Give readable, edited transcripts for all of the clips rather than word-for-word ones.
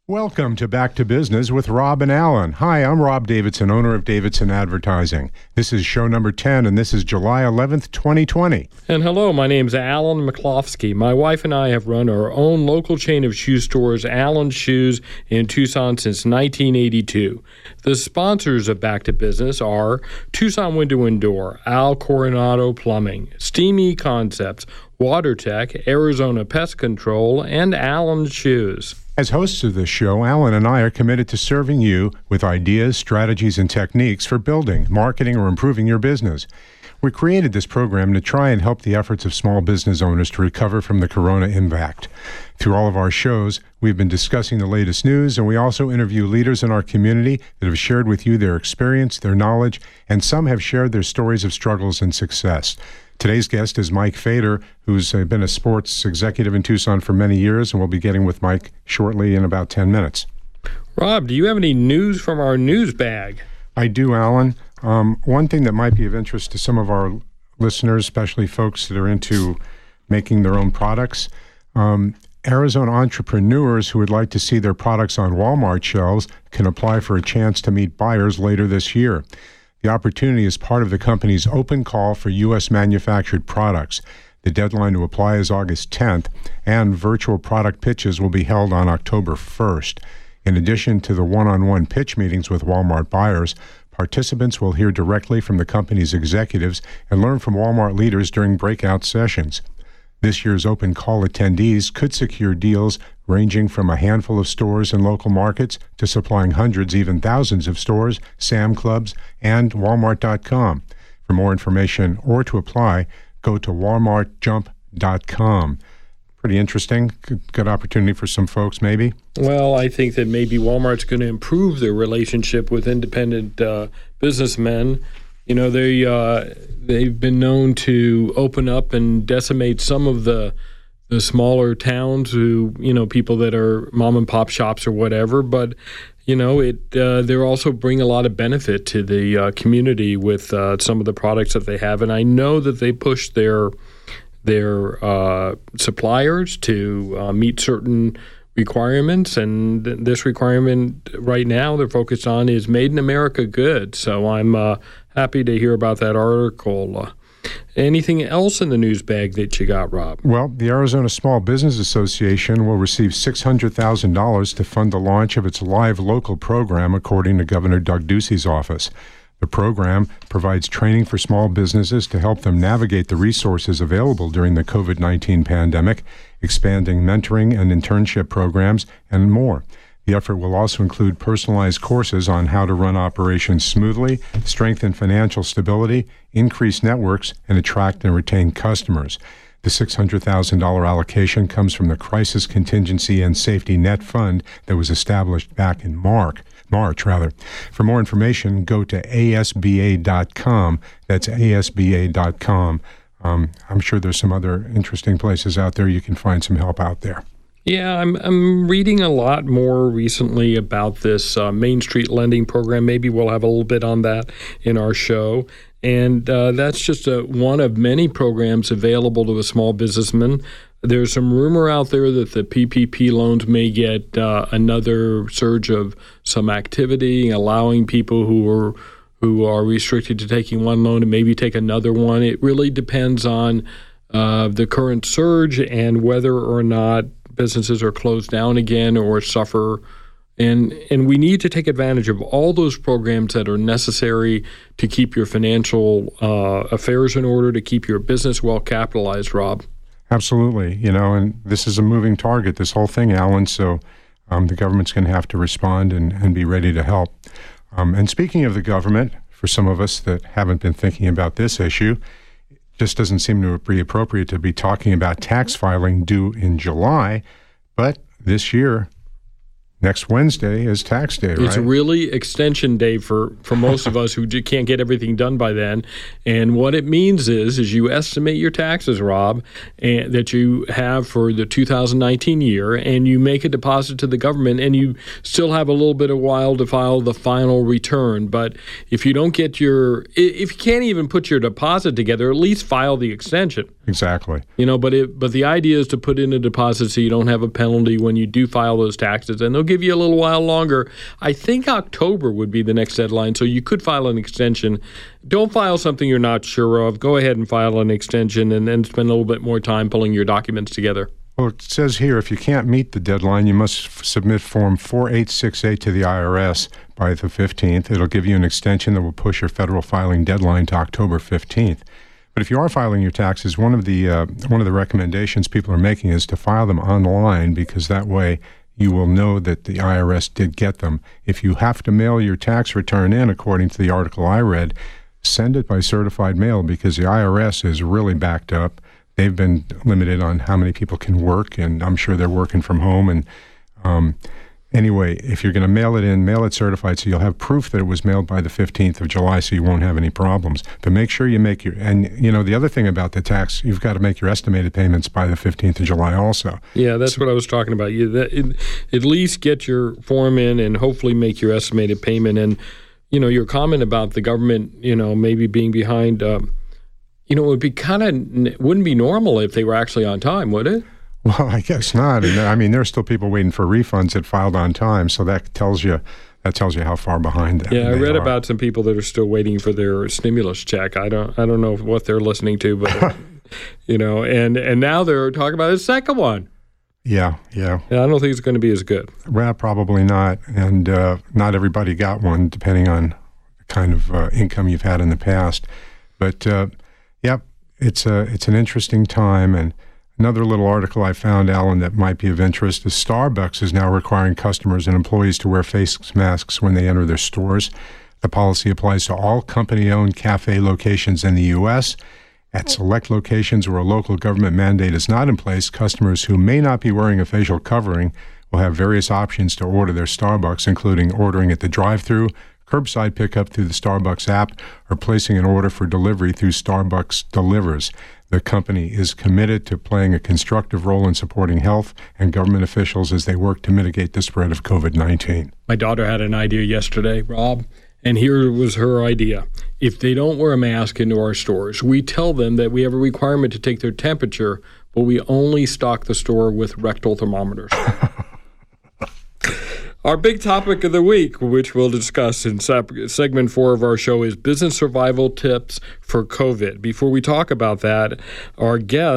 Welcome to Back to Business with Rob and Alan. Hi, I'm Rob Davidson, owner of Davidson Advertising. This is show number 10, and this is July 11th, 2020. And hello, my name's Alan McCloskey. My wife and I have run our own local chain of shoe stores, Allen's Shoes, in Tucson since 1982. The sponsors of Back to Business are Tucson Window and Door, Al Coronado Plumbing, Steamy Concepts, WaterTech, Arizona Pest Control, and Allen's Shoes. As hosts of this show, Alan and I are committed to serving you with ideas, strategies, and techniques for building, marketing, or improving your business. We created this program to try and help the efforts of small business owners to recover from the corona impact. Through all of our shows, we've been discussing the latest news, and we also interview leaders in our community that have shared with you their experience, their knowledge, and some have shared their stories of struggles and success. Today's guest is Mike Fader, who's been a sports executive in Tucson for many years, and we'll be getting with Mike shortly in about 10 minutes. Rob, do you have any news from our news bag? I do, Alan. One thing that might be of interest to some of our listeners, especially folks that are into making their own products, Arizona entrepreneurs who would like to see their products on Walmart shelves can apply for a chance to meet buyers later this year. The opportunity is part of the company's open call for U.S. manufactured products. The deadline to apply is August 10th, and virtual product pitches will be held on October 1st. In addition to the one-on-one pitch meetings with Walmart buyers, participants will hear directly from the company's executives and learn from Walmart leaders during breakout sessions. This year's open call attendees could secure deals ranging from a handful of stores in local markets to supplying hundreds, even thousands of stores, Sam Clubs, and Walmart.com. For more information or to apply, go to walmartjump.com. Pretty interesting. Good opportunity for some folks, maybe. Well, I think that maybe Walmart's going to improve their relationship with independent businessmen. You know, they've been known to open up and decimate some of the smaller towns who, people that are mom and pop shops or whatever. But, they also bring a lot of benefit to the community with some of the products that they have. And I know that they push their suppliers to meet certain requirements, and this requirement right now they're focused on is Made in America goods. So I'm happy to hear about that article. Anything else in the news bag that you got, Rob? Well, the Arizona Small Business Association will receive $600,000 to fund the launch of its Live Local program, according to Governor Doug Ducey's office. The program provides training for small businesses to help them navigate the resources available during the COVID-19 pandemic, expanding mentoring and internship programs, and more. The effort will also include personalized courses on how to run operations smoothly, strengthen financial stability, increase networks, and attract and retain customers. The $600,000 allocation comes from the Crisis Contingency and Safety Net Fund that was established back in March. For more information, go to asba.com. That's asba.com. I'm sure there's some other interesting places out there you can find some help out there. Yeah, I'm reading a lot more recently about this Main Street lending program. Maybe we'll have a little bit on that in our show. And that's just one of many programs available to a small businessman. There's some rumor out there that the PPP loans may get another surge of some activity, allowing people who are restricted to taking one loan to maybe take another one. It really depends on the current surge and whether or not businesses are closed down again or suffer. And we need to take advantage of all those programs that are necessary to keep your financial affairs in order, to keep your business well capitalized, Rob. Absolutely. And this is a moving target, this whole thing, Alan, so the government's going to have to respond and be ready to help. And speaking of the government, for some of us that haven't been thinking about this issue, it just doesn't seem to be appropriate to be talking about tax filing due in July, but this year, next Wednesday is tax day, right? It's really extension day for most of us who can't get everything done by then. And what it means is you estimate your taxes, Rob, that you have for the 2019 year, and you make a deposit to the government, and you still have a little bit of while to file the final return. But if you don't get if you can't even put your deposit together, at least file the extension. Exactly. But the idea is to put in a deposit so you don't have a penalty when you do file those taxes, and they'll give you a little while longer. I think October would be the next deadline, so you could file an extension. Don't file something you're not sure of. Go ahead and file an extension and then spend a little bit more time pulling your documents together. Well, it says here, if you can't meet the deadline, you must submit Form 4868 to the IRS by the 15th. It'll give you an extension that will push your federal filing deadline to October 15th. But if you are filing your taxes, one of the recommendations people are making is to file them online, because that way you will know that the IRS did get them. If you have to mail your tax return in, according to the article I read, send it by certified mail, because the IRS is really backed up. They've been limited on how many people can work, and I'm sure they're working from home. And anyway, if you're going to mail it in, mail it certified, so you'll have proof that it was mailed by the 15th of July, so you won't have any problems. But make sure you make and the other thing about the tax, you've got to make your estimated payments by the 15th of July also. Yeah, that's what I was talking about. At least get your form in and hopefully make your estimated payment. And, your comment about the government, maybe being behind, it would be wouldn't be normal if they were actually on time, would it? Well, I guess not. And I mean, there's still people waiting for refunds that filed on time, so that tells you how far behind they are. Yeah, I read about some people that are still waiting for their stimulus check. I don't know what they're listening to, but and now they're talking about a second one. Yeah. I don't think it's going to be as good. Well, probably not, and not everybody got one, depending on the kind of income you've had in the past. But it's an interesting time. And another little article I found, Alan, that might be of interest is Starbucks is now requiring customers and employees to wear face masks when they enter their stores. The policy applies to all company-owned cafe locations in the U.S. At select locations where a local government mandate is not in place, customers who may not be wearing a facial covering will have various options to order their Starbucks, including ordering at the drive-thru, curbside pickup through the Starbucks app, or placing an order for delivery through Starbucks Delivers. The company is committed to playing a constructive role in supporting health and government officials as they work to mitigate the spread of COVID-19. My daughter had an idea yesterday, Rob, and here was her idea. If they don't wear a mask into our stores, we tell them that we have a requirement to take their temperature, but we only stock the store with rectal thermometers. Our big topic of the week, which we'll discuss in segment 4 of our show, is business survival tips for COVID. Before we talk about that, though,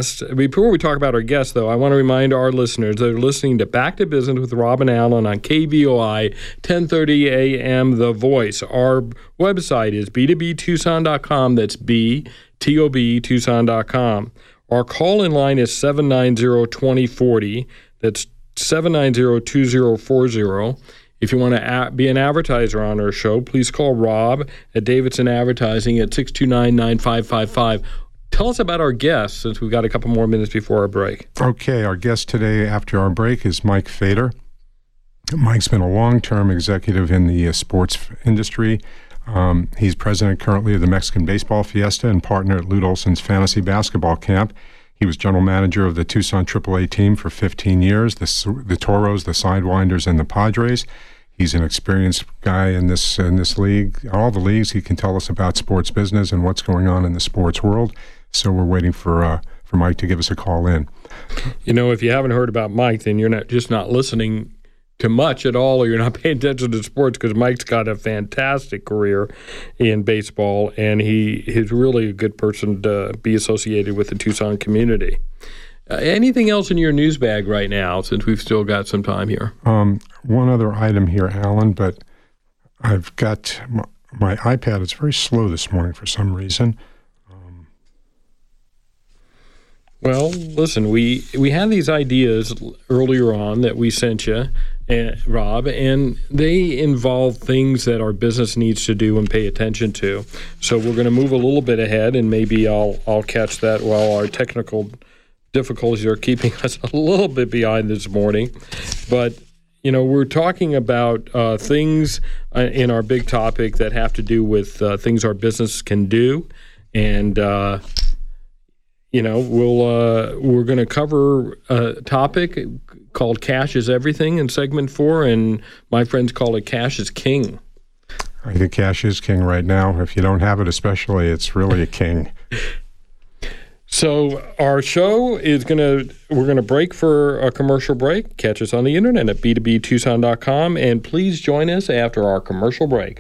I want to remind our listeners that are listening to Back to Business with Rob and Alan on KVOI 1030 AM The Voice. Our website is b2btucson.com. That's B-T-O-B, Tucson.com. Our call-in line is 790-2040. That's 790-2040. If you want to be an advertiser on our show, please call Rob at Davidson Advertising at 629-9555. Tell us about our guest, since we've got a couple more minutes before our break. Okay, our guest today after our break is Mike Feder. Mike's been a long-term executive in the sports industry. He's president currently of the Mexican Baseball Fiesta and partner at Lute Olson's Fantasy Basketball Camp. He was general manager of the Tucson AAA team for 15 years, the Toros, the Sidewinders, and the Padres. He's an experienced guy in this league. All the leagues, he can tell us about sports business and what's going on in the sports world. So we're waiting for Mike to give us a call in. If you haven't heard about Mike, then you're not listening to much at all, or you're not paying attention to sports, because Mike's got a fantastic career in baseball, and he's really a good person to be associated with the Tucson community. Anything else in your news bag right now, since we've still got some time here? One other item here, Alan, but I've got my iPad. It's very slow this morning for some reason. Well, listen, we had these ideas earlier on that we sent you, Rob, and they involve things that our business needs to do and pay attention to. So we're going to move a little bit ahead, and maybe I'll catch that while our technical difficulties are keeping us a little bit behind this morning. But, we're talking about things in our big topic that have to do with things our business can do, and we're going to cover a topic called Cash is Everything in segment 4, and my friends call it Cash is King. I think cash is king right now. If you don't have it especially, it's really a king. So our show is we're going to break for a commercial break. Catch us on the internet at b2btucson.com, and please join us after our commercial break.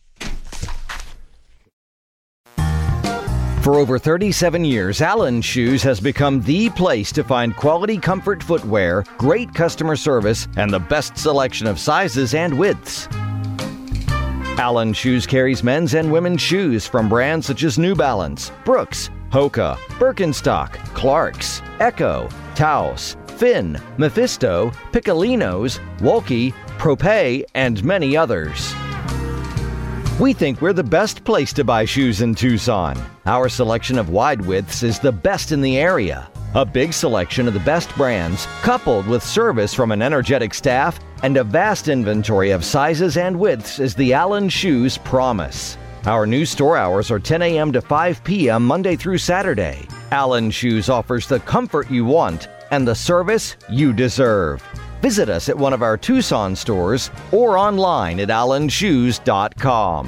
For over 37 years, Allen Shoes has become the place to find quality comfort footwear, great customer service, and the best selection of sizes and widths. Allen Shoes carries men's and women's shoes from brands such as New Balance, Brooks, Hoka, Birkenstock, Clarks, Echo, Taos, Finn, Mephisto, Piccolinos, Wolke, Propé, and many others. We think we're the best place to buy shoes in Tucson. Our selection of wide widths is the best in the area. A big selection of the best brands, coupled with service from an energetic staff and a vast inventory of sizes and widths is the Allen Shoes promise. Our new store hours are 10 a.m. to 5 p.m. Monday through Saturday. Allen Shoes offers the comfort you want and the service you deserve. Visit us at one of our Tucson stores or online at allenshoes.com.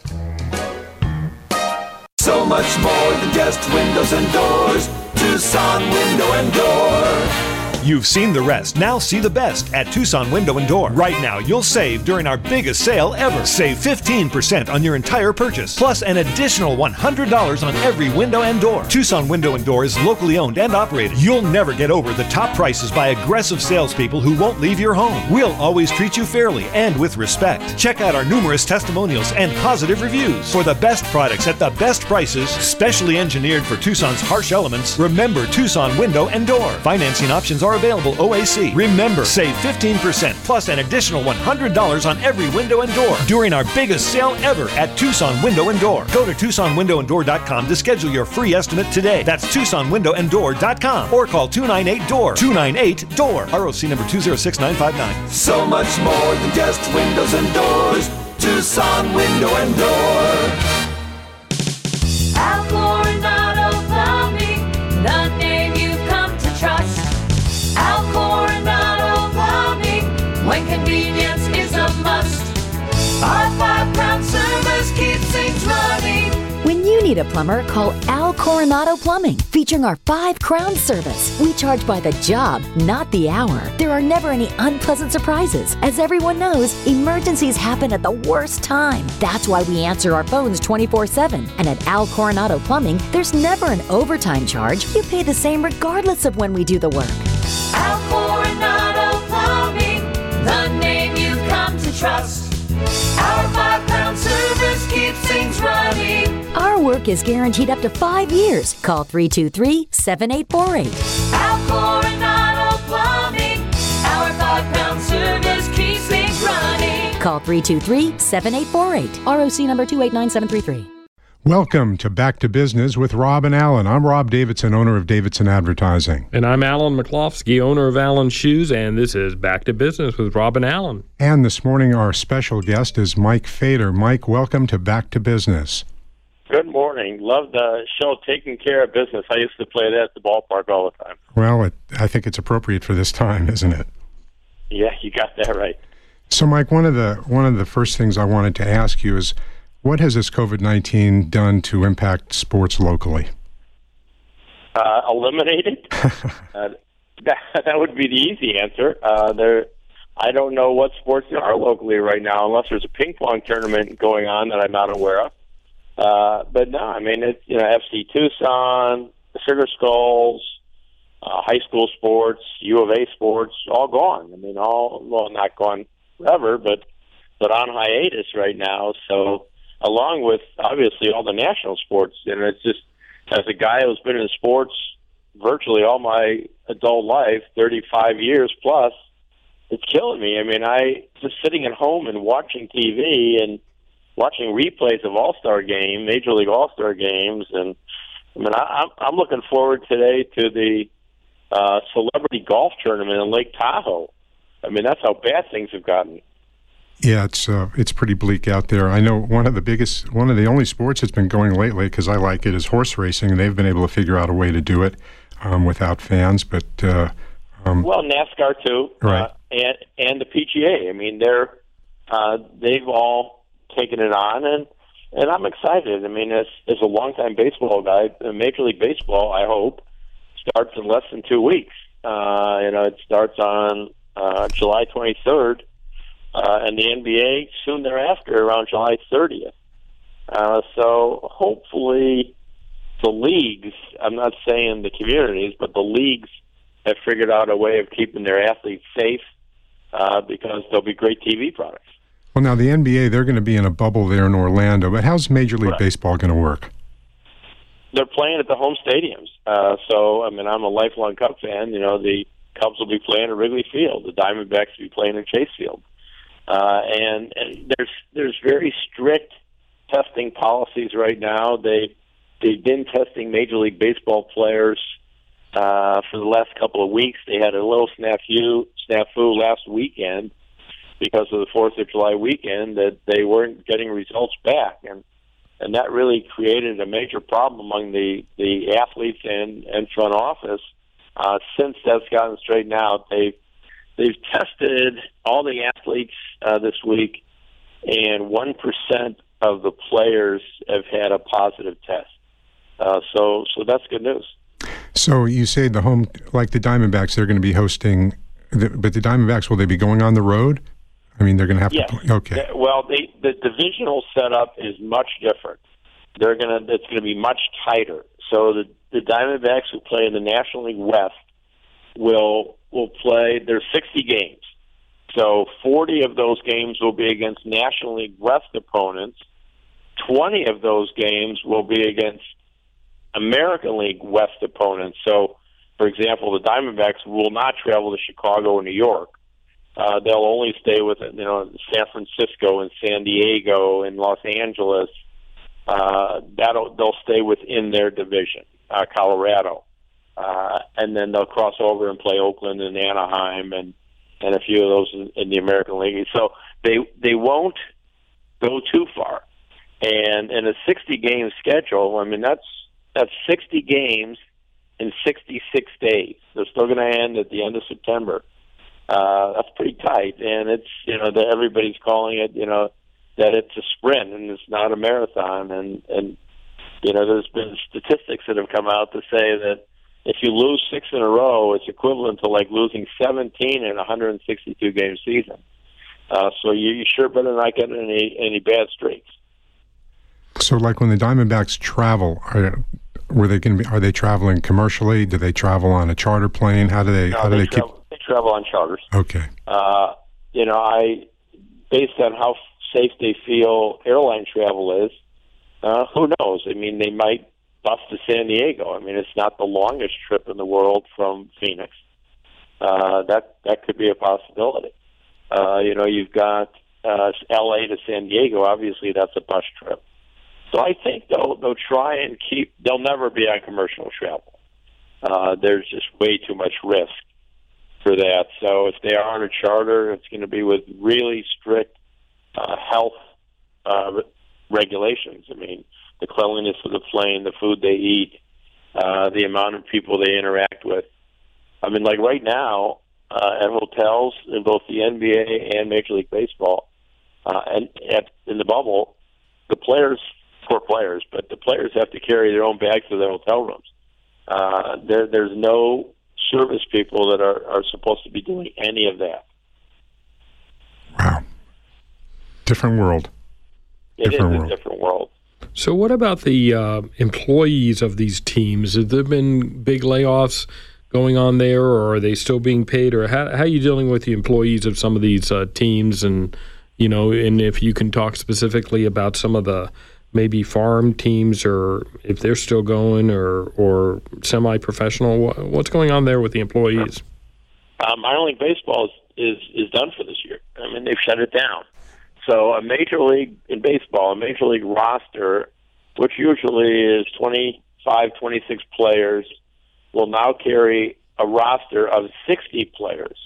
So much more than just windows and doors. Tucson Window and Door. You've seen the rest. Now see the best at Tucson Window and Door. Right now, you'll save during our biggest sale ever. Save 15% on your entire purchase, plus an additional $100 on every window and door. Tucson Window and Door is locally owned and operated. You'll never get over the top prices by aggressive salespeople who won't leave your home. We'll always treat you fairly and with respect. Check out our numerous testimonials and positive reviews. For the best products at the best prices, specially engineered for Tucson's harsh elements, remember Tucson Window and Door. Financing options are available OAC. Remember, save 15% plus an additional $100 on every window and door during our biggest sale ever at Tucson Window and Door. Go to TucsonWindowAndDoor.com to schedule your free estimate today. That's TucsonWindowAndDoor.com or call 298-DOOR. 298-DOOR. ROC number 206959. So much more than just windows and doors. Tucson Window and Door. Al Coronado Plumbing, the name you've come to trust. Al Coronado Plumbing, when convenience is a must. Our 5-crown service keeps things running. When you need a plumber, call Al Coronado Plumbing, featuring our 5-crown service. We charge by the job, not the hour. There are never any unpleasant surprises. As everyone knows, emergencies happen at the worst time. That's why we answer our phones 24/7. And at Al Coronado Plumbing, there's never an overtime charge. You pay the same regardless of when we do the work. Al Coronado Plumbing, the name you've come to trust. Our 5-crown service keeps things running. Our work is guaranteed up to 5 years. Call 323-7848. Al Coronado Plumbing, our 5-crown service keeps things running. Call 323-7848. ROC number 289733. Welcome to Back to Business with Rob and Alan. I'm Rob Davidson, owner of Davidson Advertising. And I'm Alan McCloskey, owner of Allen Shoes, and this is Back to Business with Rob and Alan. And this morning, our special guest is Mike Fader. Mike, welcome to Back to Business. Good morning. Love the show, Taking Care of Business. I used to play that at the ballpark all the time. Well, I think it's appropriate for this time, isn't it? Yeah, you got that right. So, Mike, one of the first things I wanted to ask you is, what has this COVID-19 done to impact sports locally? Eliminate it? That would be the easy answer. I don't know what sports there are locally right now, unless there's a ping pong tournament going on that I'm not aware of. But no, I mean, it's, FC Tucson, the Sugar Skulls, high school sports, U of A sports, all gone. I mean, not gone forever, but on hiatus right now. So, along with, obviously, all the national sports. And it's just, as a guy who's been in sports virtually all my adult life, 35 years plus, it's killing me. I mean, just sitting at home and watching TV and watching replays of All-Star games, Major League All-Star games. And, I mean, I'm looking forward today to the celebrity golf tournament in Lake Tahoe. I mean, that's how bad things have gotten. Yeah, it's pretty bleak out there. I know one of the only sports that's been going lately, because I like it, is horse racing, and they've been able to figure out a way to do it without fans. But well, NASCAR too, right? And the PGA. I mean, they've all taken it on, and and I'm excited. I mean, as a longtime baseball guy, Major League Baseball, I hope, starts in less than 2 weeks. It starts on July 23rd, and the NBA soon thereafter, around July 30th. So hopefully the leagues, I'm not saying the communities, but the leagues have figured out a way of keeping their athletes safe because there'll be great TV products. Well, now the NBA, they're going to be in a bubble there in Orlando, but how's Major League Baseball going to work? They're playing at the home stadiums. I'm a lifelong Cub fan. The Cubs will be playing at Wrigley Field. The Diamondbacks will be playing at Chase Field. And there's very strict testing policies right now. They've been testing Major League Baseball players for the last couple of weeks. They had a little snafu last weekend because of the 4th of July weekend that they weren't getting results back. And that really created a major problem among the athletes and front office. Since that's gotten straightened out, they've tested all the athletes this week, and 1% of the players have had a positive test. So that's good news. So you say the home, like the Diamondbacks, they're going to be hosting, but the Diamondbacks, will they be going on the road? I mean, they're going to have to play. Okay. Well, the divisional setup is much different. It's going to be much tighter. So the Diamondbacks who play in the National League West will play. There's 60 games. So 40 of those games will be against National League West opponents. 20 of those games will be against American League West opponents. So, for example, the Diamondbacks will not travel to Chicago or New York. They'll only stay with San Francisco and San Diego and Los Angeles. They'll stay within their division, Colorado, and then they'll cross over and play Oakland and Anaheim and a few of those in the American League. So they won't go too far. And in a 60-game schedule, I mean that's 60 games in 66 days. They're still going to end at the end of September. That's pretty tight, and it's everybody's calling it that it's a sprint and it's not a marathon. And there's been statistics that have come out to say that if you lose 6 in a row, it's equivalent to like losing 17 in a 162 game season. So you sure better not get any bad streaks. So, like when the Diamondbacks travel, are they traveling commercially? Do they travel on a charter plane? How do they keep? They travel on charters. Okay. Based on how safe they feel airline travel is, who knows? I mean, they might bus to San Diego. I mean, it's not the longest trip in the world from Phoenix. That could be a possibility. You've got L.A. to San Diego. Obviously, that's a bus trip. So I think they'll try and they'll never be on commercial travel. There's just way too much risk for that. So if they are on a charter, it's going to be with really strict health regulations. I mean, the cleanliness of the plane, the food they eat, the amount of people they interact with. I mean, like right now at hotels in both the NBA and Major League Baseball, and in the bubble, the players have to carry their own bags to their hotel rooms. There's no service people that are supposed to be doing any of that. Wow. Different world. It is a different world. So what about the employees of these teams? Have there been big layoffs going on there, or are they still being paid? Or how are you dealing with the employees of some of these teams? And, and if you can talk specifically about some of the maybe farm teams, or if they're still going, or semi-professional, what's going on there with the employees? Minor League Baseball is done for this year. I mean, they've shut it down. So a Major League roster, which usually is 25, 26 players, will now carry a roster of 60 players,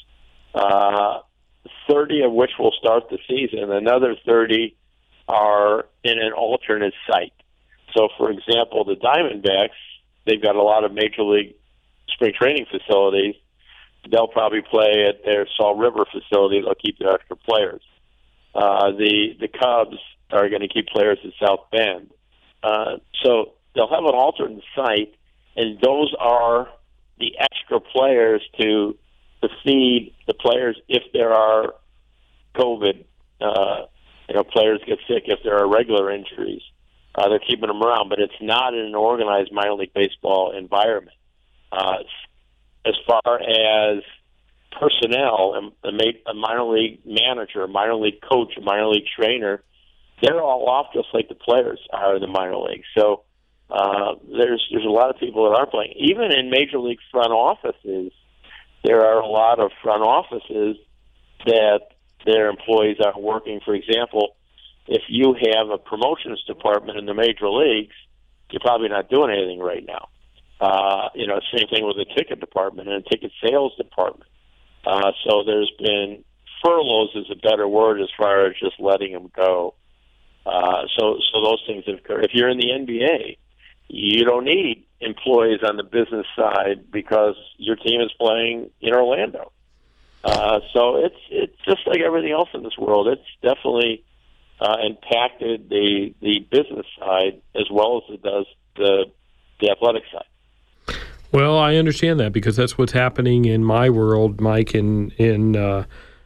30 of which will start the season. Another 30 are in an alternate site. So, for example, the Diamondbacks, they've got a lot of Major League spring training facilities. They'll probably play at their Saw River facility. They'll keep their extra players. The Cubs are going to keep players at South Bend. So they'll have an alternate site, and those are the extra players to feed the players if there are COVID. Players get sick if there are regular injuries. They're keeping them around, but it's not in an organized minor league baseball environment. As far as personnel, a minor league manager, a minor league coach, a minor league trainer, they're all off just like the players are in the minor league. So there's a lot of people that aren't playing. Even in major league front offices, there are a lot of front offices that their employees are working. For example, if you have a promotions department in the major leagues, you're probably not doing anything right now. Same thing with the ticket department and ticket sales department. So there's been furloughs is a better word as far as just letting them go. So those things have occurred. If you're in the NBA, you don't need employees on the business side because your team is playing in Orlando. So it's just like everything else in this world. It's definitely impacted the business side as well as it does the athletic side. Well, I understand that because that's what's happening in my world, Mike, in the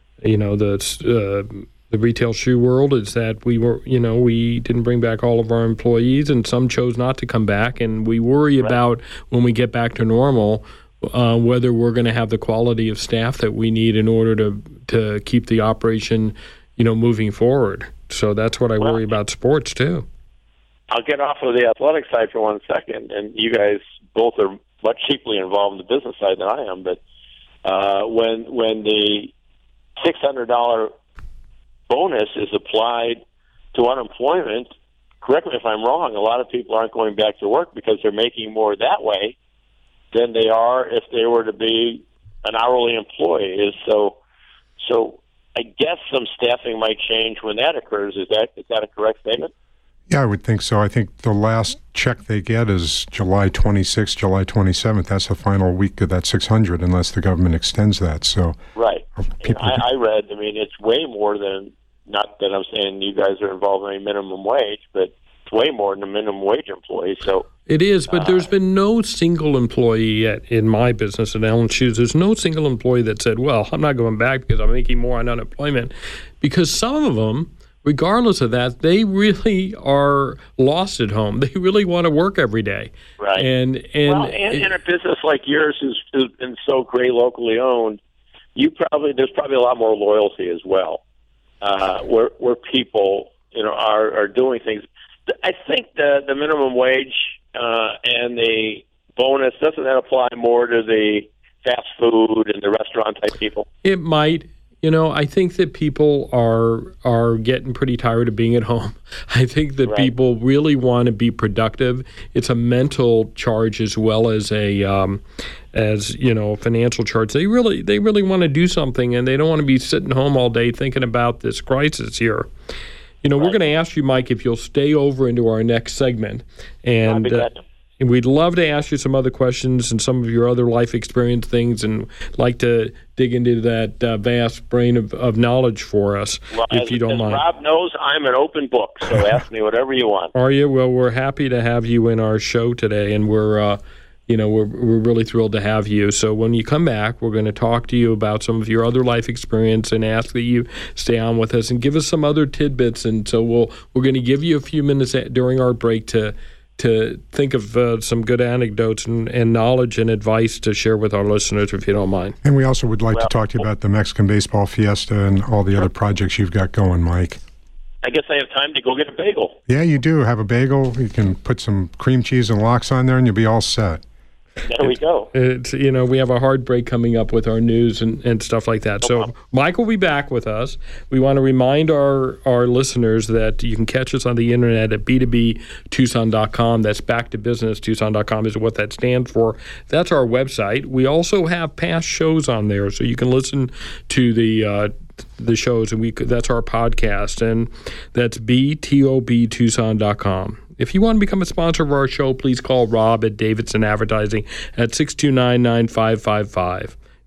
retail shoe world. Is that we didn't bring back all of our employees, and some chose not to come back, and we worry about when we get back to normal whether we're going to have the quality of staff that we need in order to keep the operation, moving forward. So that's what I worry about sports too. I'll get off of the athletic side for 1 second, and you guys both are much deeply involved in the business side than I am. But when the $600 bonus is applied to unemployment, correct me if I'm wrong, a lot of people aren't going back to work because they're making more that way than they are if they were to be an hourly employee. So I guess some staffing might change when that occurs. Is that a correct statement? Yeah, I would think so. I think the last check they get is July 26th, July 27th. That's the final week of that 600, unless the government extends that. So right. I read. It's way more than. Not that I'm saying you guys are involved in a minimum wage, but it's way more than a minimum wage employee. So it is, but there's been no single employee yet in my business at Allen Shoes. There's no single employee that said, "Well, I'm not going back because I'm making more on unemployment," because some of them, regardless of that, they really are lost at home. They really want to work every day. Right. And in a business like yours, who's been so great locally owned, there's probably a lot more loyalty as well, where people are doing things. I think the minimum wage and the bonus, doesn't that apply more to the fast food and the restaurant type people? It might. I think that people are getting pretty tired of being at home. I think that people really want to be productive. It's a mental charge as well as a financial charge. They really want to do something, and they don't want to be sitting home all day thinking about this crisis here. We're going to ask you, Mike, if you'll stay over into our next segment, and we'd love to ask you some other questions and some of your other life experience things, and like to dig into that vast brain of knowledge for us, if you don't mind. Rob knows, I'm an open book, so ask me whatever you want. Are you? Well, we're happy to have you in our show today, and we're really thrilled to have you. So when you come back, we're going to talk to you about some of your other life experience and ask that you stay on with us and give us some other tidbits. And so we're going to give you a few minutes during our break to think of some good anecdotes and knowledge and advice to share with our listeners, if you don't mind. And we also would like to talk to you about the Mexican Baseball Fiesta and all the other projects you've got going, Mike. I guess I have time to go get a bagel. Yeah, you do. Have a bagel. You can put some cream cheese and lox on there, and you'll be all set. There we go. We have a hard break coming up with our news and stuff like that. So Mike will be back with us. We want to remind our listeners that you can catch us on the internet at b2btucson.com. That's back to business. Tucson.com is what that stands for. That's our website. We also have past shows on there, so you can listen to the shows, and that's our podcast, and that's btobtucson.com. If you want to become a sponsor of our show, please call Rob at Davidson Advertising at 629-9555.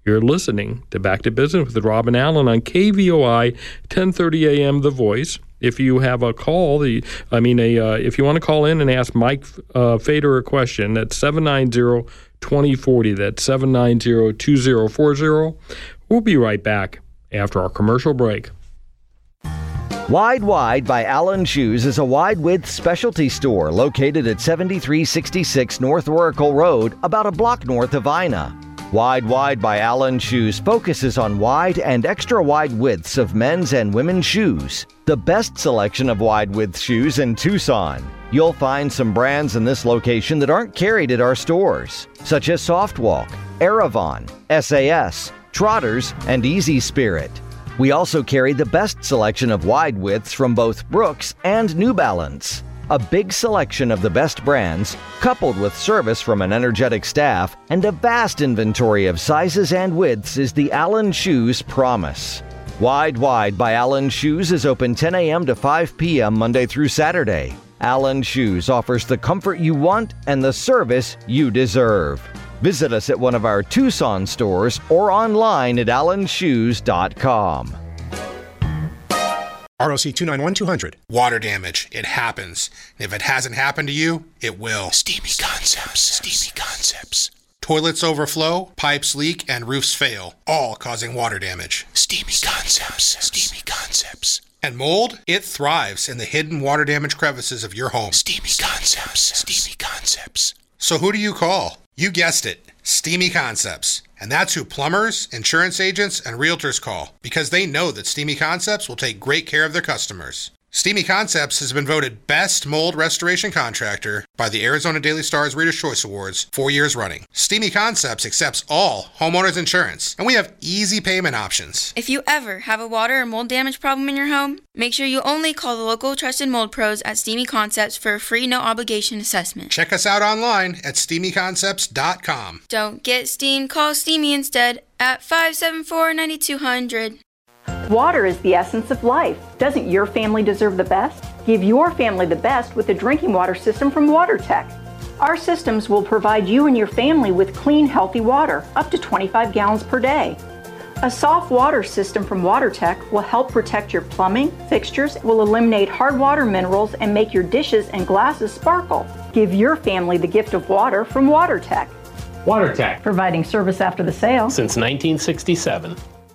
You're listening to Back to Business with Rob and Alan on KVOI 1030 AM The Voice. If you have a call, if you want to call in and ask Mike Fader a question, that's 790-2040. That's 790-2040. We'll be right back after our commercial break. Wide Wide by Allen Shoes is a wide-width specialty store located at 7366 North Oracle Road, about a block north of Ina. Wide Wide by Allen Shoes focuses on wide and extra-wide widths of men's and women's shoes. The best selection of wide-width shoes in Tucson. You'll find some brands in this location that aren't carried at our stores, such as Softwalk, Aravon, SAS, Trotters, and Easy Spirit. We also carry the best selection of wide widths from both Brooks and New Balance. A big selection of the best brands, coupled with service from an energetic staff and a vast inventory of sizes and widths, is the Allen Shoes promise. Wide Wide by Allen Shoes is open 10 a.m. to 5 p.m. Monday through Saturday. Allen Shoes offers the comfort you want and the service you deserve. Visit us at one of our Tucson stores or online at allenshoes.com. ROC 291-200. Water damage. It happens. If it hasn't happened to you, it will. Steamy Concepts. Steamy Concepts. Toilets overflow, pipes leak, and roofs fail, all causing water damage. Steamy Concepts. Steamy Concepts. And mold? It thrives in the hidden water damage crevices of your home. Steamy Concepts. Steamy Concepts. So who do you call? You guessed it. Steamy Concepts. And that's who plumbers, insurance agents, and realtors call, because they know that Steamy Concepts will take great care of their customers. Steamy Concepts has been voted Best Mold Restoration Contractor by the Arizona Daily Star's Reader's Choice Awards 4 years running. Steamy Concepts accepts all homeowners insurance, and we have easy payment options. If you ever have a water or mold damage problem in your home, make sure you only call the local trusted mold pros at Steamy Concepts for a free no-obligation assessment. Check us out online at steamyconcepts.com. Don't get steamed, call Steamy instead at 574-9200. Water is the essence of life. Doesn't your family deserve the best? Give your family the best with the drinking water system from WaterTech. Our systems will provide you and your family with clean, healthy water, up to 25 gallons per day. A soft water system from WaterTech will help protect your plumbing, fixtures, will eliminate hard water minerals, and make your dishes and glasses sparkle. Give your family the gift of water from WaterTech. WaterTech, providing service after the sale since 1967.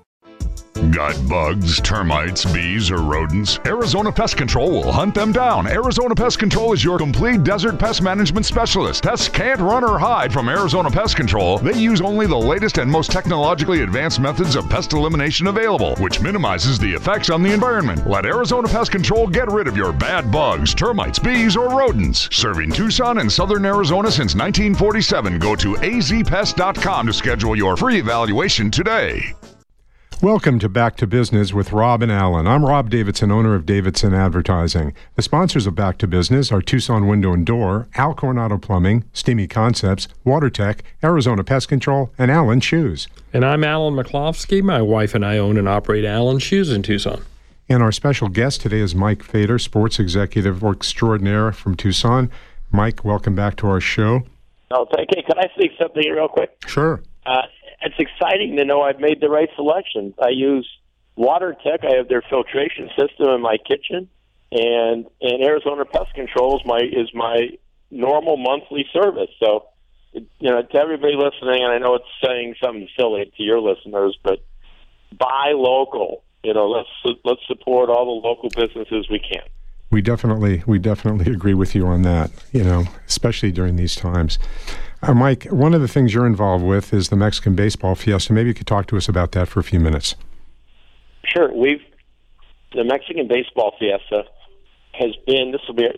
Got bugs, termites, bees, or rodents? Arizona Pest Control will hunt them down. Arizona Pest Control is your complete desert pest management specialist. Pests can't run or hide from Arizona Pest Control. They use only the latest and most technologically advanced methods of pest elimination available, which minimizes the effects on the environment. Let Arizona Pest Control get rid of your bad bugs, termites, bees, or rodents. Serving Tucson and southern Arizona since 1947. Go to azpest.com to schedule your free evaluation today. Welcome to Back to Business with Rob and Alan. I'm Rob Davidson, owner of Davidson Advertising. The sponsors of Back to Business are Tucson Window and Door, Al Coronado Plumbing, Steamy Concepts, WaterTech, Arizona Pest Control, and Allen Shoes. And I'm Alan McCloskey. My wife and I own and operate Allen Shoes in Tucson. And our special guest today is Mike Fader, sports executive extraordinaire from Tucson. Mike, welcome back to our show. Oh, thank you. Can I say something real quick? Sure. It's exciting to know I've made the right selection. I use WaterTech. I have their filtration system in my kitchen, and Arizona Pest Control is my normal monthly service. So, to everybody listening, and I know it's saying something silly to your listeners, but buy local. Let's support all the local businesses we can. We definitely agree with you on that. Especially during these times. Mike, one of the things you're involved with is the Mexican Baseball Fiesta. Maybe you could talk to us about that for a few minutes. Sure. The Mexican Baseball Fiesta has been,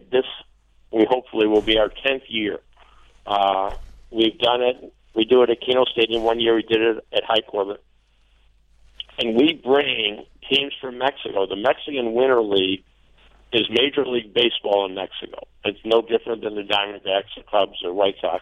we hopefully will be our 10th year. We've done it. We do it at Keno Stadium. One year we did it at High Corbett. And we bring teams from Mexico. The Mexican Winter League is Major League Baseball in Mexico. It's no different than the Diamondbacks or Cubs or White Sox.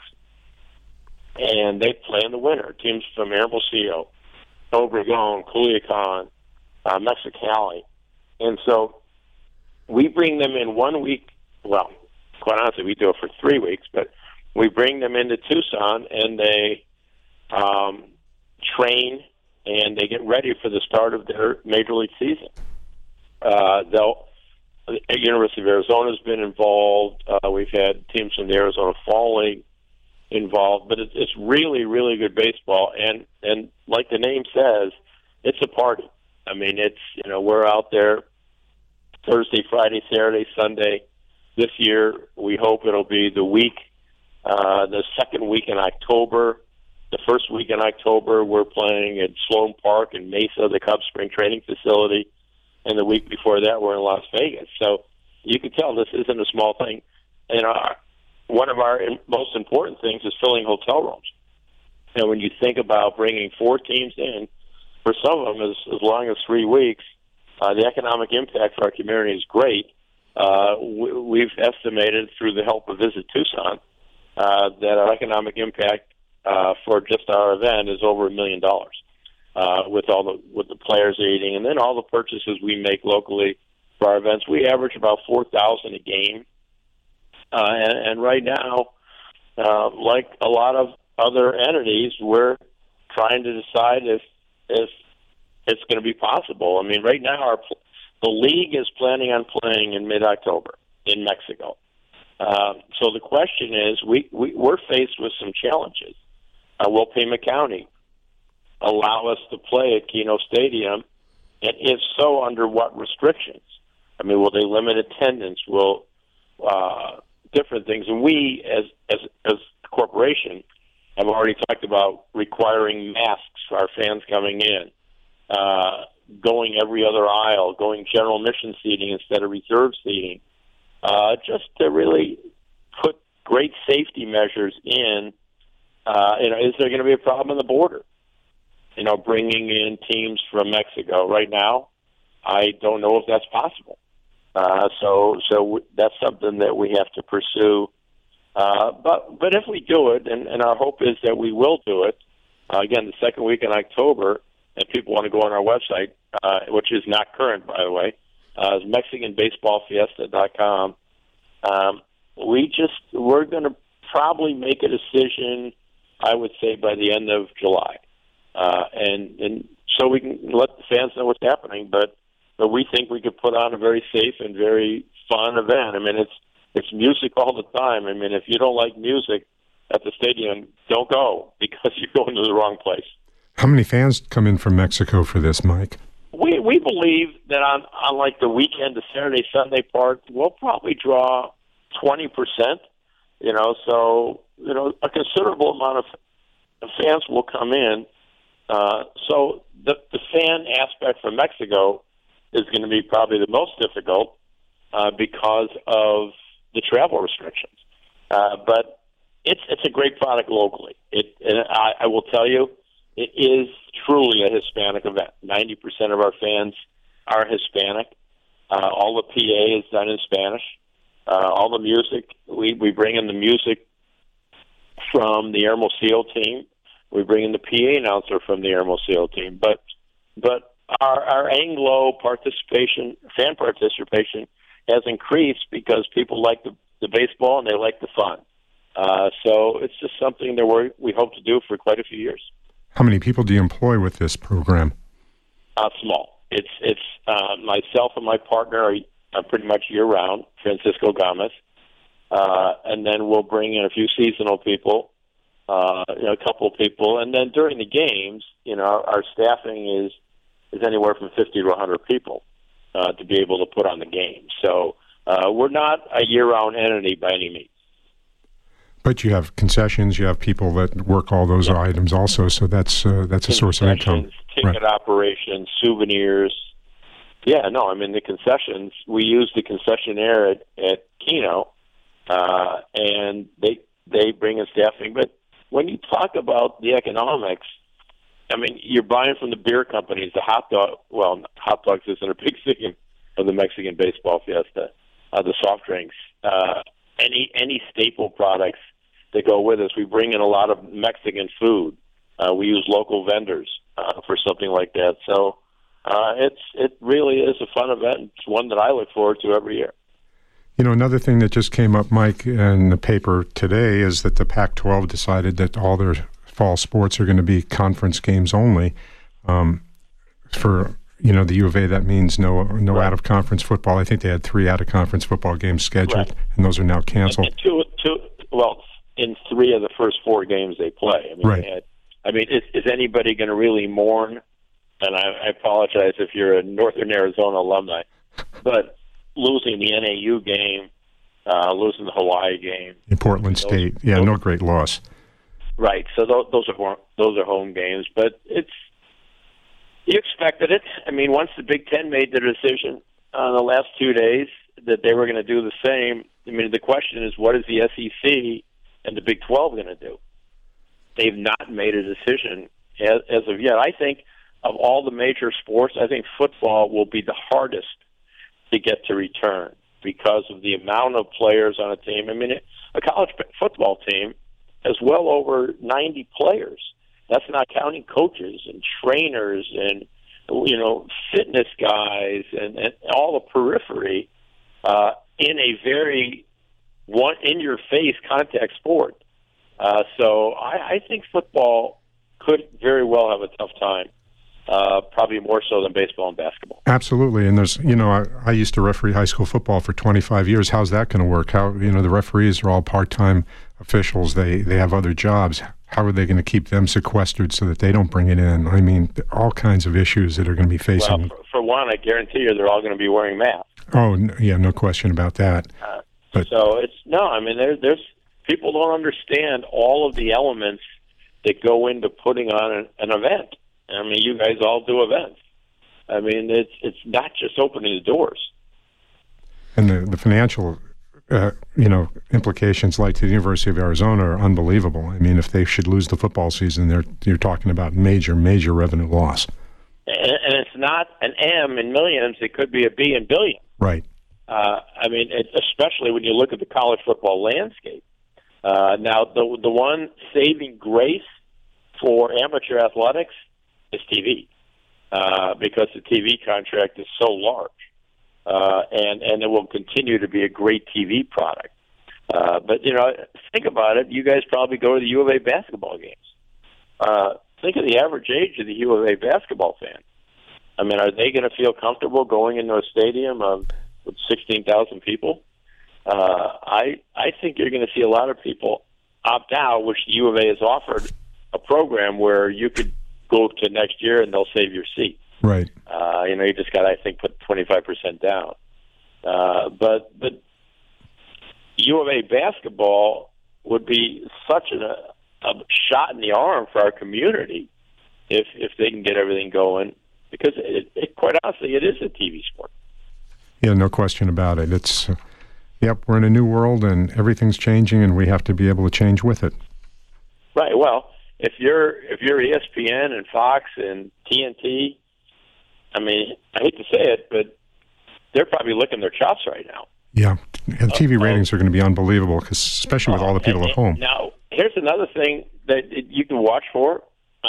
And they play in the winter. Teams from Hermosillo, Obregón, Culiacan, Mexicali. And so we bring them in 1 week. Well, quite honestly, we do it for 3 weeks, but we bring them into Tucson, and they train and they get ready for the start of their major league season. University of Arizona has been involved. We've had teams from the Arizona Fall League involved, but it's really, really good baseball. And like the name says, it's a party. I mean, we're out there Thursday, Friday, Saturday, Sunday. This year, we hope it'll be the second week in October. The first week in October, we're playing at Sloan Park in Mesa, the Cubs spring training facility. And the week before that, we're in Las Vegas. So you can tell this isn't a small thing. And one of our most important things is filling hotel rooms. And when you think about bringing 4 teams in, for some of them as long as 3 weeks, the economic impact for our community is great. We've estimated through the help of Visit Tucson that our economic impact for just our event is over $1 million. With the players eating, and then all the purchases we make locally for our events, we average about $4,000 a game. And right now, like a lot of other entities, we're trying to decide if it's going to be possible. I mean, right now, the league is planning on playing in mid-October in Mexico. So the question is, we're faced with some challenges. Will Pima County allow us to play at Keno Stadium, and if so, under what restrictions? I mean, will they limit attendance? Will different things? And we, as a corporation, have already talked about requiring masks for our fans coming in, going every other aisle, going general admission seating instead of reserve seating, just to really put great safety measures in. Is there going to be a problem on the border? Bringing in teams from Mexico. Right now, I don't know if that's possible. So that's something that we have to pursue. But if we do it, and our hope is that we will do it, again, the second week in October, and people want to go on our website, which is not current, by the way, is MexicanBaseballFiesta.com. We're going to probably make a decision, I would say, by the end of July. And so we can let the fans know what's happening, but we think we could put on a very safe and very fun event. I mean, it's music all the time. I mean, if you don't like music at the stadium, don't go, because you're going to the wrong place. How many fans come in from Mexico for this, Mike? We believe that on like the weekend, the Saturday, Sunday part, we'll probably draw 20%, so a considerable amount of fans will come in. So the fan aspect from Mexico is going to be probably the most difficult because of the travel restrictions. But it's a great product locally. And I will tell you, it is truly a Hispanic event. 90% of our fans are Hispanic. All the PA is done in Spanish. All the music, we bring in the music from the Hermosillo team. We bring in the PA announcer from the Hermosillo team. But our Anglo fan participation has increased because people like the baseball and they like the fun. So it's just something that we hope to do for quite a few years. How many people do you employ with this program? Small. It's myself and my partner are pretty much year-round, Francisco Gomez. And then we'll bring in a few seasonal people, a couple of people. And then during the games, our staffing is anywhere from 50 to 100 people to be able to put on the game. So we're not a year-round entity by any means. But you have concessions, you have people that work all those items also, so that's a source of income. Ticket operations, souvenirs. Yeah, no, I mean, the concessions, we use the concessionaire at Keno, and they bring in staffing. But when you talk about the economics, I mean, you're buying from the beer companies, the hot dogs isn't a big thing of the Mexican Baseball Fiesta, the soft drinks, any staple products that go with us. We bring in a lot of Mexican food. We use local vendors for something like that. So it really is a fun event. It's one that I look forward to every year. Another thing that just came up, Mike, in the paper today is that the Pac-12 decided that all their fall sports are going to be conference games only. For the U of A, that means no out of conference football. I think they had 3 out of conference football games scheduled, and those are now canceled. And two. Well, in 3 of the first 4 games they play. Is anybody going to really mourn? And I apologize if you're a Northern Arizona alumni, but losing the NAU game, losing the Hawaii game, in Portland State, no great loss. Right. So those are home games, but you expected it. Once the Big Ten made their decision on the last 2 days that they were going to do the same, the question is, what is the SEC and the Big 12 going to do? They've not made a decision as of yet. I think of all the major sports, I think football will be the hardest to get to return because of the amount of players on a team. A college football team has well over 90 players. That's not counting coaches and trainers and fitness guys and all the periphery in a very in-your-face contact sport. So I think football could very well have a tough time, probably more so than baseball and basketball. Absolutely, and there's I used to referee high school football for 25 years. How's that going to work? How the referees are all part-time officials. They have other jobs. How are they going to keep them sequestered so that they don't bring it in? All kinds of issues that are going to be facing. Well, for one, I guarantee you they're all going to be wearing masks. Oh, yeah, no question about that. So there's people don't understand all of the elements that go into putting on an event. You guys all do events. It's not just opening the doors. And the financial implications, like to the University of Arizona, are unbelievable. If they should lose the football season, you're talking about major revenue loss. And it's not an M in millions; it could be a B in billion. Right. Especially when you look at the college football landscape. Now, the one saving grace for amateur athletics is TV, because the TV contract is so large. And it will continue to be a great TV product. But think about it. You guys probably go to the U of A basketball games. Think of the average age of the U of A basketball fan. Are they going to feel comfortable going into a stadium with 16,000 people? I think you're going to see a lot of people opt out, which the U of A has offered a program where you could go to next year and they'll save your seat. Right. You just got to, I think, put 25% down. But U of A basketball would be such a shot in the arm for our community if they can get everything going, because it quite honestly, it is a TV sport. Yeah, no question about it. It's we're in a new world and everything's changing, and we have to be able to change with it. Right. Well, if you're ESPN and Fox and TNT, I hate to say it, but they're probably licking their chops right now. Yeah, the TV ratings are going to be unbelievable, especially with all the people at home. Now, here's another thing that you can watch for.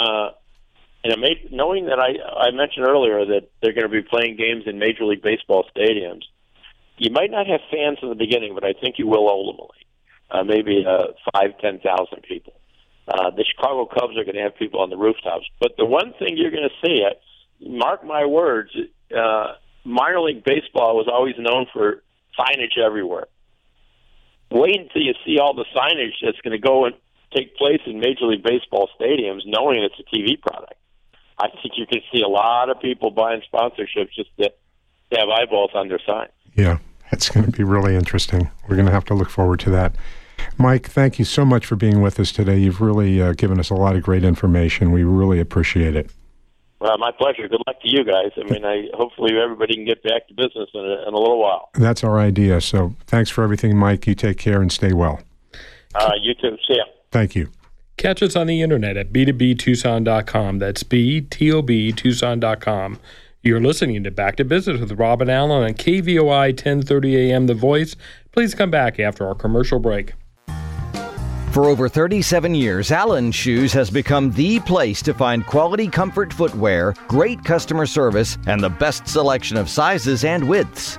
Knowing that I mentioned earlier that they're going to be playing games in Major League Baseball stadiums, you might not have fans in the beginning, but I think you will ultimately. Maybe 5,000 to 10,000 people. The Chicago Cubs are going to have people on the rooftops. But the one thing you're going to see, mark my words, minor league baseball was always known for signage everywhere. Wait until you see all the signage that's going to go and take place in Major League Baseball stadiums, knowing it's a TV product. I think you can see a lot of people buying sponsorships just to have eyeballs on their sign. Yeah, that's going to be really interesting. We're going to have to look forward to that. Mike, thank you so much for being with us today. You've really given us a lot of great information. We really appreciate it. Well, my pleasure. Good luck to you guys. Hopefully everybody can get back to business in a little while. That's our idea. So thanks for everything, Mike. You take care and stay well. You too. See ya. Thank you. Catch us on the internet at b2btucson.com. That's btobtucson.com. You're listening to Back to Business with Robin Allen on KVOI 1030 AM The Voice. Please come back after our commercial break. For over 37 years, Allen Shoes has become the place to find quality comfort footwear, great customer service, and the best selection of sizes and widths.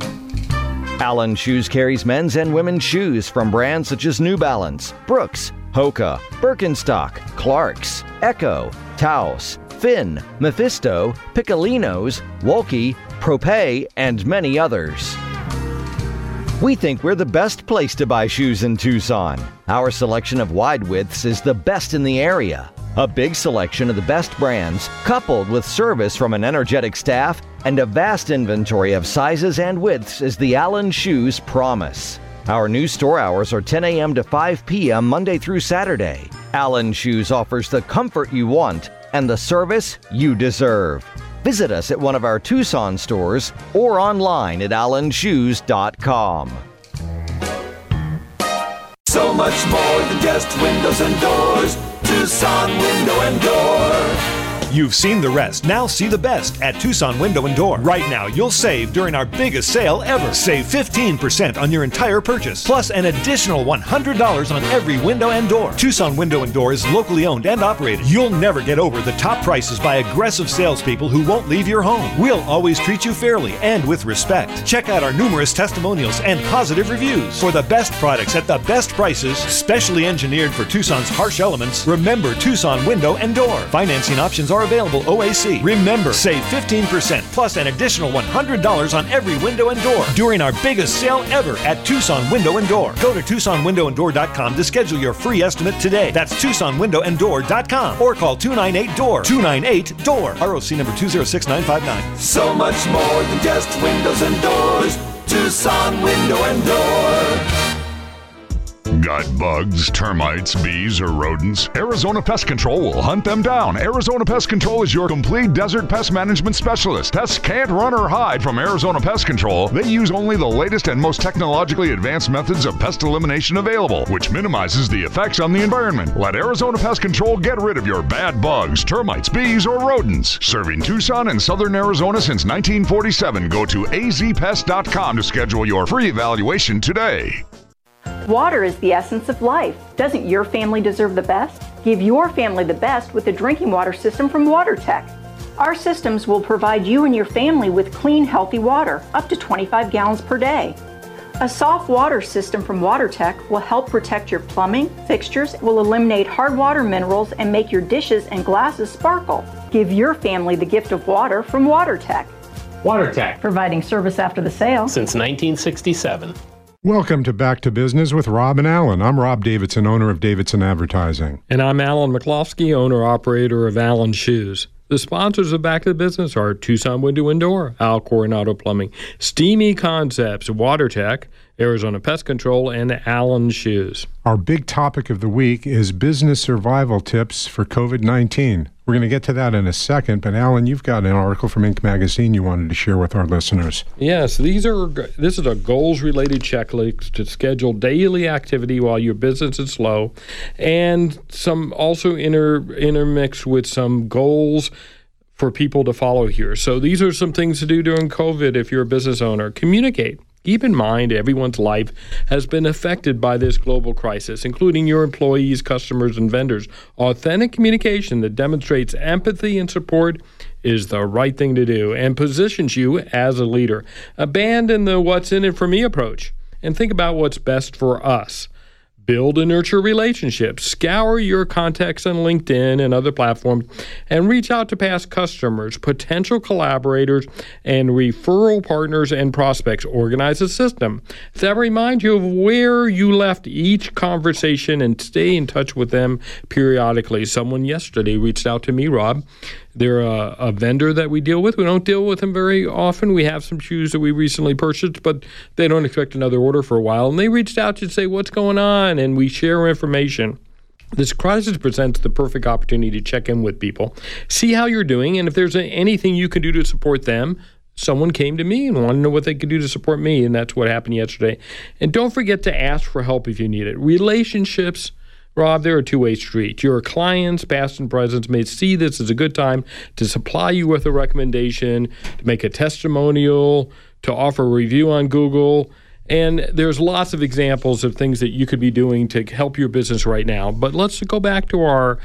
Allen Shoes carries men's and women's shoes from brands such as New Balance, Brooks, Hoka, Birkenstock, Clarks, Echo, Taos, Finn, Mephisto, Piccolinos, Wolke, Propay, and many others. We think we're the best place to buy shoes in Tucson. Our selection of wide widths is the best in the area. A big selection of the best brands, coupled with service from an energetic staff and a vast inventory of sizes and widths is the Allen Shoes promise. Our new store hours are 10 a.m. to 5 p.m. Monday through Saturday. Allen Shoes offers the comfort you want and the service you deserve. Visit us at one of our Tucson stores or online at allenshoes.com. So much more than just windows and doors. Tucson Window and Door. You've seen the rest. Now see the best at Tucson Window and Door. Right now, you'll save during our biggest sale ever. Save 15% on your entire purchase, plus an additional $100 on every window and door. Tucson Window and Door is locally owned and operated. You'll never get over the top prices by aggressive salespeople who won't leave your home. We'll always treat you fairly and with respect. Check out our numerous testimonials and positive reviews. For the best products at the best prices, specially engineered for Tucson's harsh elements, remember Tucson Window and Door. Financing options are available OAC. Remember, save 15% plus an additional $100 on every window and door during our biggest sale ever at Tucson Window and Door. Go to TucsonWindowandDoor.com to schedule your free estimate today. That's TucsonWindowandDoor.com or call 298-DOOR. 298-DOOR. ROC number 206959. So much more than just windows and doors. Tucson Window and Door. Got bugs, termites, bees, or rodents? Arizona Pest Control will hunt them down. Arizona Pest Control is your complete desert pest management specialist. Pests can't run or hide from Arizona Pest Control. They use only the latest and most technologically advanced methods of pest elimination available, which minimizes the effects on the environment. Let Arizona Pest Control get rid of your bad bugs, termites, bees, or rodents. Serving Tucson and southern Arizona since 1947. Go to azpest.com to schedule your free evaluation today. Water is the essence of life. Doesn't your family deserve the best? Give your family the best with the drinking water system from WaterTech. Our systems will provide you and your family with clean, healthy water, up to 25 gallons per day. A soft water system from WaterTech will help protect your plumbing, fixtures, will eliminate hard water minerals, and make your dishes and glasses sparkle. Give your family the gift of water from WaterTech. WaterTech, providing service after the sale since 1967. Welcome to Back to Business with Rob and Alan. I'm Rob Davidson, owner of Davidson Advertising. And I'm Alan McCloskey, owner-operator of Allen Shoes. The sponsors of Back to Business are Tucson Window and Door, Al Coronado Plumbing, Steamy Concepts, WaterTech, Arizona Pest Control, and Allen Shoes. Our big topic of the week is business survival tips for COVID-19. We're going to get to that in a second, but Alan, you've got an article from Inc. Magazine you wanted to share with our listeners. Yes, this is a goals-related checklist to schedule daily activity while your business is slow, and some also intermixed with some goals for people to follow here. So these are some things to do during COVID if you're a business owner. Communicate. Keep in mind everyone's life has been affected by this global crisis, including your employees, customers, and vendors. Authentic communication that demonstrates empathy and support is the right thing to do and positions you as a leader. Abandon the what's in it for me approach and think about what's best for us. Build and nurture relationships. Scour your contacts on LinkedIn and other platforms and reach out to past customers, potential collaborators, and referral partners and prospects. Organize a system that reminds you of where you left each conversation and stay in touch with them periodically. Someone yesterday reached out to me, Rob. They're a vendor that we deal with. We don't deal with them very often. We have some shoes that we recently purchased, but they don't expect another order for a while. And they reached out to say, what's going on? And we share information. This crisis presents the perfect opportunity to check in with people, see how you're doing, and if there's anything you can do to support them. Someone came to me and wanted to know what they could do to support me, and that's what happened yesterday. And don't forget to ask for help if you need it. Relationships, Rob, they're a two-way street. Your clients, past and present, may see this as a good time to supply you with a recommendation, to make a testimonial, to offer a review on Google. And there's lots of examples of things that you could be doing to help your business right now. But let's go back to our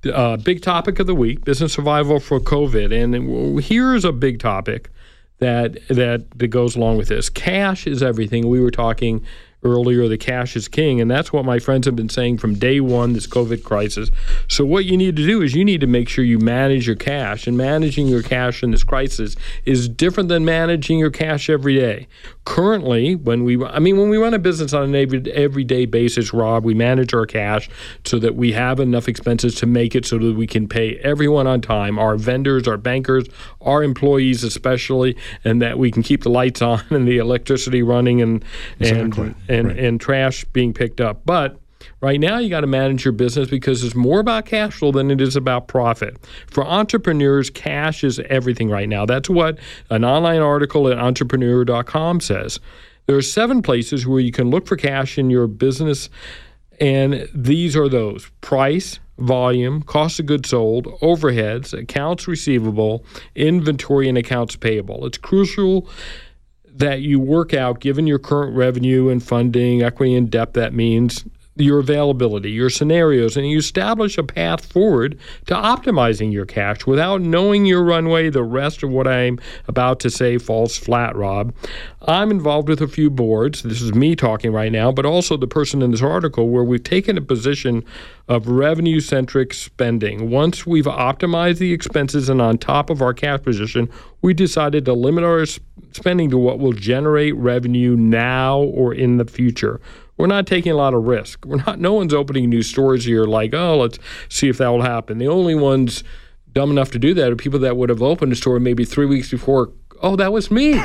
big topic of the week, business survival for COVID. And here's a big topic that goes along with this. Cash is everything. We were talking earlier, the cash is king, and that's what my friends have been saying from day one, this COVID crisis. So what you need to do is you need to make sure you manage your cash, and managing your cash in this crisis is different than managing your cash every day. Currently, when we run a business on an everyday basis, Rob, we manage our cash so that we have enough expenses to make it so that we can pay everyone on time, our vendors, our bankers, our employees especially, and that we can keep the lights on and the electricity running and trash being picked up. But right now, you got to manage your business because it's more about cash flow than it is about profit. For entrepreneurs, cash is everything right now. That's what an online article at entrepreneur.com says. There are 7 places where you can look for cash in your business, and these are those: price, volume, cost of goods sold, overheads, accounts receivable, inventory, and accounts payable. It's crucial that you work out, given your current revenue and funding, equity and debt, that means your availability, your scenarios, and you establish a path forward to optimizing your cash. Without knowing your runway, the rest of what I'm about to say falls flat, Rob. I'm involved with a few boards. This is me talking right now, but also the person in this article, where we've taken a position of revenue-centric spending. Once we've optimized the expenses and on top of our cash position, we decided to limit our spending to what will generate revenue now or in the future. We're not taking a lot of risk. No one's opening new stores here like, oh, let's see if that will happen. The only ones dumb enough to do that are people that would have opened a store maybe 3 weeks before. Oh, that was me.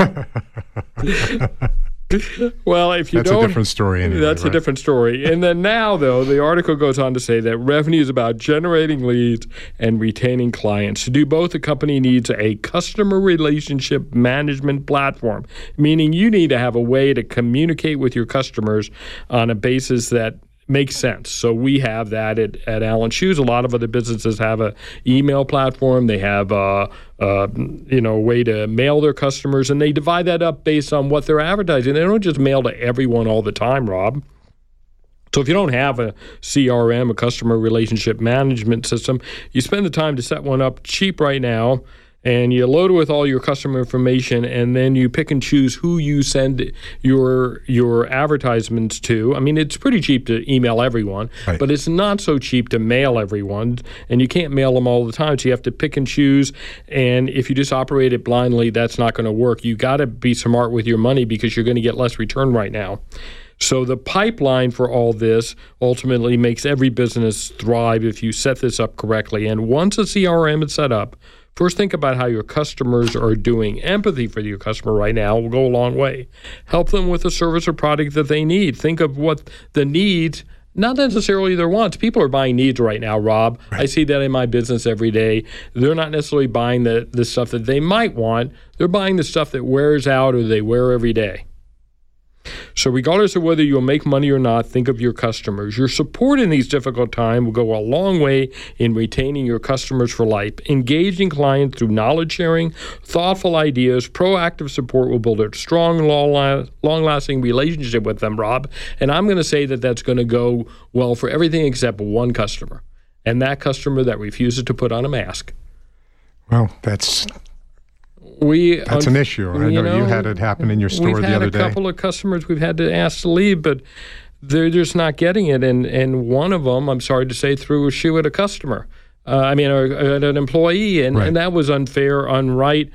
Well, if you that's a different story anyway. That's right? a different story. And then now, though, the article goes on to say that revenue is about generating leads and retaining clients. To do both, the company needs a customer relationship management platform, meaning you need to have a way to communicate with your customers on a basis that makes sense. So we have that at Allen Shoes. A lot of other businesses have a email platform. They have a way to mail their customers, and they divide that up based on what they're advertising. They don't just mail to everyone all the time, Rob. So if you don't have a CRM, a customer relationship management system, you spend the time to set one up cheap right now, and you load it with all your customer information, and then you pick and choose who you send your advertisements to. I mean, it's pretty cheap to email everyone, right, but it's not so cheap to mail everyone, and you can't mail them all the time, so you have to pick and choose, and if you just operate it blindly, that's not going to work. You got to be smart with your money because you're going to get less return right now. So the pipeline for all this ultimately makes every business thrive if you set this up correctly, and once a CRM is set up, first, think about how your customers are doing. Empathy for your customer right now will go a long way. Help them with a service or product that they need. Think of what the needs, not necessarily their wants. People are buying needs right now, Rob. Right. I see that in my business every day. They're not necessarily buying the stuff that they might want. They're buying the stuff that wears out or they wear every day. So regardless of whether you'll make money or not, think of your customers. Your support in these difficult times will go a long way in retaining your customers for life. Engaging clients through knowledge sharing, thoughtful ideas, proactive support will build a strong, long-lasting relationship with them, Rob. And I'm going to say that that's going to go well for everything except one customer, and that customer that refuses to put on a mask. Well, that's an issue. I know you had it happen in your store the other day. We've had a couple of customers we've had to ask to leave, but they're just not getting it. And one of them, I'm sorry to say, threw a shoe at a customer. Or at an employee, and that was unfair, unright,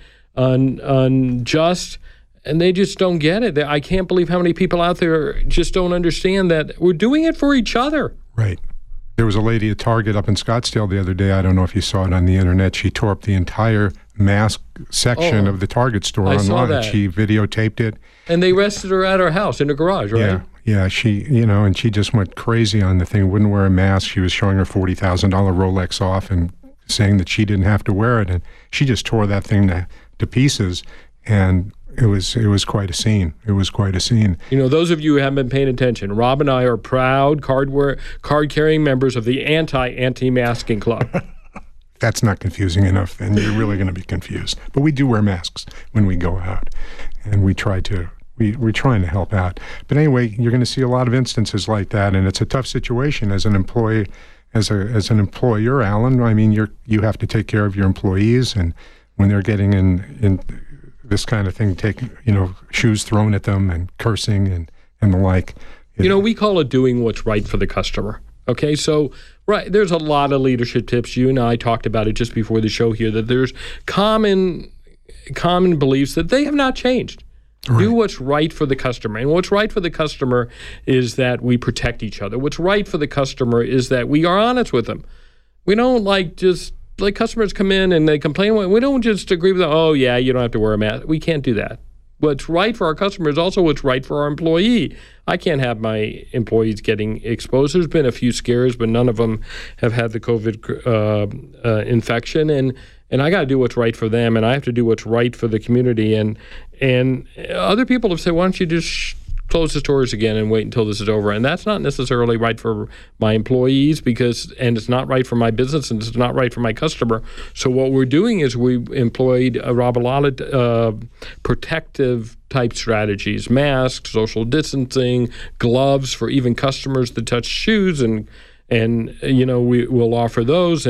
unjust, and they just don't get it. I can't believe how many people out there just don't understand that we're doing it for each other. Right. There was a lady at Target up in Scottsdale the other day. I don't know if you saw it on the internet. She tore up the entire mask section of the Target store online. Saw that. She videotaped it. And they arrested her at her house in her garage, right? Yeah. She, and she just went crazy on the thing. Wouldn't wear a mask. She was showing her $40,000 Rolex off and saying that she didn't have to wear it. And she just tore that thing to pieces. And it was quite a scene. It was quite a scene. Those of you who haven't been paying attention, Rob and I are proud card-carrying members of the anti-masking club. That's not confusing enough, and you're really going to be confused. But we do wear masks when we go out, and we're trying to help out. But anyway, you're going to see a lot of instances like that, and it's a tough situation as an employee, as an employer, Alan. I mean, you have to take care of your employees, and when they're getting in this kind of thing, shoes thrown at them and cursing and the like. We call it doing what's right for the customer. Okay, so there's a lot of leadership tips. You and I talked about it just before the show here, that there's common beliefs that they have not changed. Right. Do what's right for the customer. And what's right for the customer is that we protect each other. What's right for the customer is that we are honest with them. We don't customers come in and they complain. We don't just agree with them, oh, yeah, you don't have to wear a mask. We can't do that. What's right for our customer is also what's right for our employee. I can't have my employees getting exposed. There's been a few scares, but none of them have had the COVID infection. And I got to do what's right for them, and I have to do what's right for the community. And other people have said, why don't you just close the stores again and wait until this is over? And that's not necessarily right for my employees and it's not right for my business, and it's not right for my customer. So what we're doing is we employed, Rob, a lot of protective type strategies: masks, social distancing, gloves for even customers that touch shoes, and we will offer those,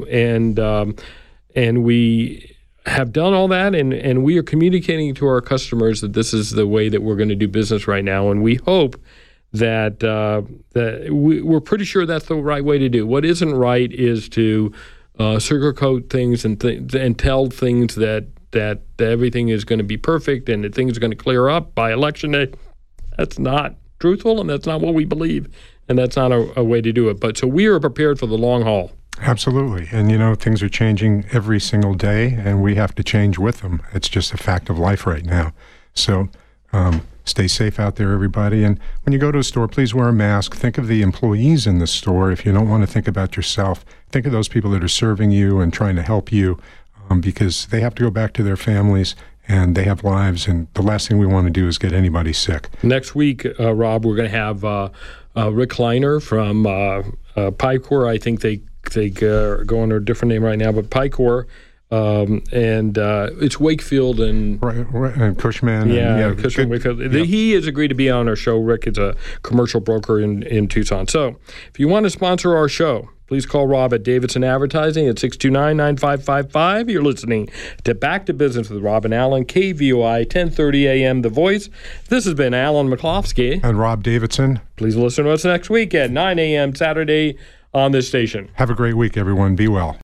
and we have done all that, and we are communicating to our customers that this is the way that we're going to do business right now, and we hope that we're pretty sure that's the right way to do. What isn't right is to sugarcoat things and tell things that everything is going to be perfect and that things are going to clear up by election day. That's not truthful, and that's not what we believe, and that's not a way to do it. But so we are prepared for the long haul. Absolutely. And, things are changing every single day, and we have to change with them. It's just a fact of life right now. So stay safe out there, everybody. And when you go to a store, please wear a mask. Think of the employees in the store. If you don't want to think about yourself, think of those people that are serving you and trying to help you, because they have to go back to their families and they have lives. And the last thing we want to do is get anybody sick. Next week, Rob, we're going to have Rick Kleiner from Picor. I think they go under a different name right now, but Picor, and it's Wakefield and Cushman. Yeah, Cushman. Wakefield. Yeah. He has agreed to be on our show. Rick is a commercial broker in Tucson. So if you want to sponsor our show, please call Rob at Davidson Advertising at 629-9555. You're listening to Back to Business with Rob and Alan, KVOI 1030 AM, The Voice. This has been Alan McCloskey. And Rob Davidson. Please listen to us next week at 9 a.m. Saturday on this station. Have a great week, everyone. Be well.